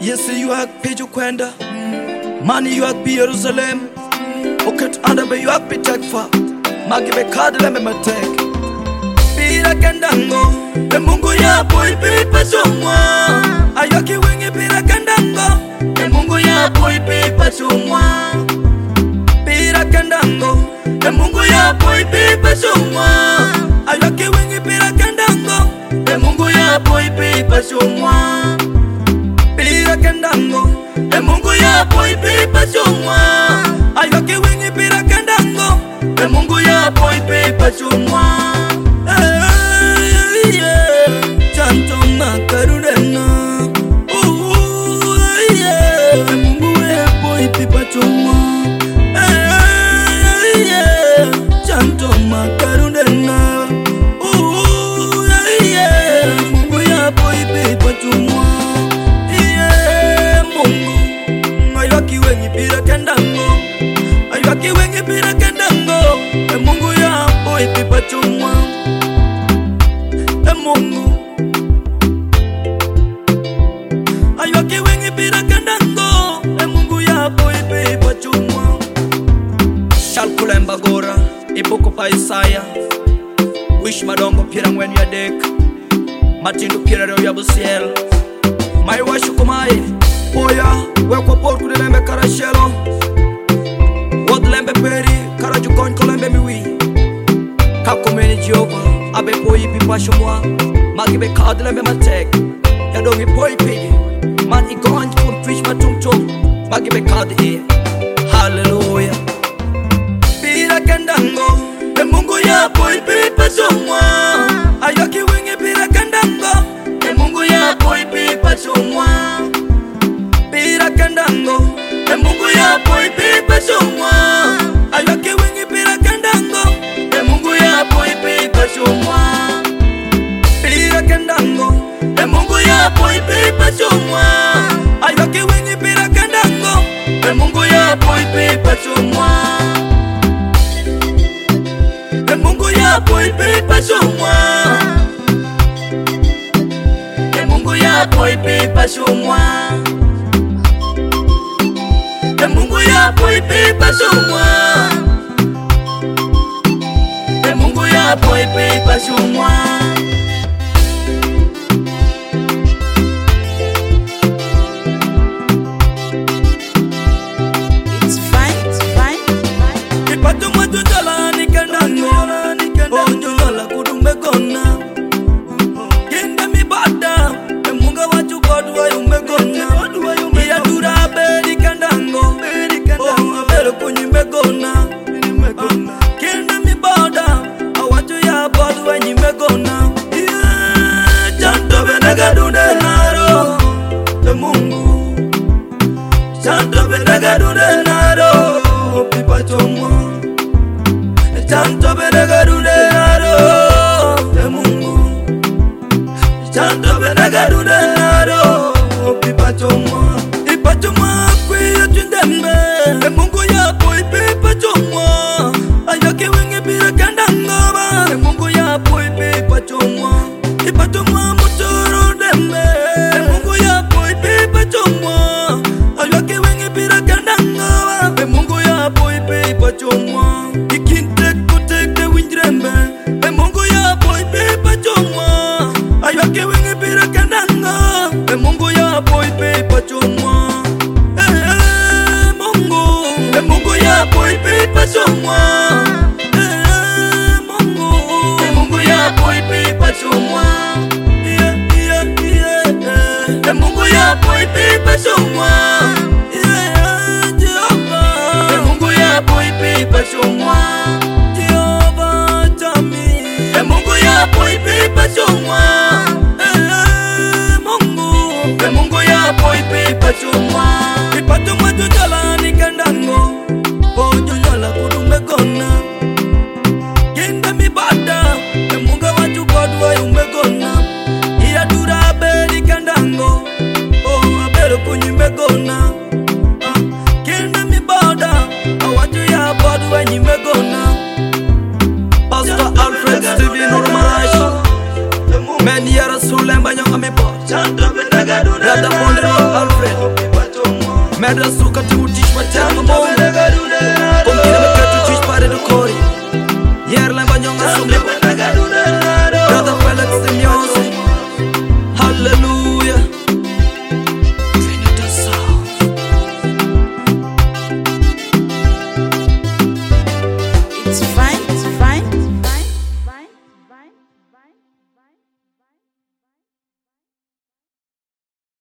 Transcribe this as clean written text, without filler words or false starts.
Yes, you are Piju Kwenda. Money you are be Jerusalem. Okay, to under you are be Tekfa. Magibe Kadle me matek. Pira Kandango. The Mungu ya boy pipa chumwa. Ayoki wingi pira Kandango. The Mungu ya boy pipa chumwa. Pira Kandango. The Mungu ya boy pipa chumwa. Ayoki wingi pira Kandango. The Mungu ya boy pipa chumwa. Pira Kandango. The Mungu ya boy pipa chumwa. Ayoki wingi pira Kandango. The Mungu ya boy pipa chumwa. Chanto makarudena. Mungu ya boy pipa chumwa. Chanto makarudena. Mungu ya boy pipa chumwa. Ayoki wengi pira Kandango. Ayoki wengi pira Kandango. Mungu ya boy pipa chumwa. Mungu ayoki wengi pira Kandango. Mungu ya boy pipa chumwa. Shalkulemba gora iboko pa Isaya. Wish madongo pira ngwenu ya dek. Matindu pira reo ya busiel. Mai washu kumae Oya, weko porku de lembe karashelo. Wod lembe peri, karajukon kolembe miwi. Kakumeni Jehova, abe poi pipa shumwa. Magibe kad lembe matek. Yadongi poi pigi. Man igonj kun fish matum tum. Magibe kad e. Hallelujah. Pira Kandango, the Mungu ya poi pipa shumwa. Ayoki wingi pira Kandango, the Mungu ya poi pipa shumwa. Pira Kandango, the Mungu ya boy pipa chumwa. Ayoki wingi pira Kandango, the Mungu ya boy pipa chumwa. Pira Kandango, the Mungu ya boy pipa chumwa. Ayoki wingi pira Kandango, the Mungu ya boy pipa chumwa. The Mungu ya boy pipa chumwa. The Mungu ya boy pipa chumwa. The Mungu ya boy pipa chumwa. The Mungu ya boy pipa chumwa. It's fine. Ipatu matu jala ni Kandango. Onyo jala kudumbe gona. Kenda mi bada. The Mungu wa chukod wa yumbe gona. Iya dura beri Kandango. Abero kunyimbe gona. Kenda mi bada. Awacho ya bodu wa nyimbe gona. Chanto benaga dunde naro. The Mungu. Chanto benaga dunde naro. Pipa chumwa. Chanto benaga dunde naro. The Mungu. Chanto benaga dunde naro. Pipa chumwa. Pipa chumwa kwiyo tundembe. The Mungu ya boy pipa chumwa. Ayoki wingi pira Kandango. The Mungu ya boy pipa chumwa. Pipa chumwa mutoro dembe. The Mungu ya boy pipa chumwa. Ayoki wingi pira Kandango. The Mungu ya boy pipa chumwa. Ikinte kutekte winjrembe. The Mungu ya boy pipa chumwa. Ayoki wingi pira Kandango. The Mungu ya boy pipa chumwa. The Mungu ya boy pipa chumwa. The Mungu ya boy pipa chumwa. The Mungu ya boy pipa chumwa. Jehovah. The Mungu ya boy pipa chumwa. Jehovah Jami. The Mungu ya boy pipa chumwa. The Mungu ya boy pipa chumwa. Pipa chumwa jujala ni Kandango. Ojo jala kudumbe gona. Kenda mi bada. The Mungu wa chukod wa yumbe gona. Iya dura beri Kandango. Abero kunyimbe gona. Kenda mi bada. Awacho ya bodu wa nyimbe gona. Pastor Alfred Steven Normalash. Men yara sulemba nyonga mi bo. Brother Mondre Alfred Medra suka tu tish patama monde Kom kira me katu tish pare do kori Yer la banyonga sumle Brother Felix the music Hallelujah Trinidad South It's fine.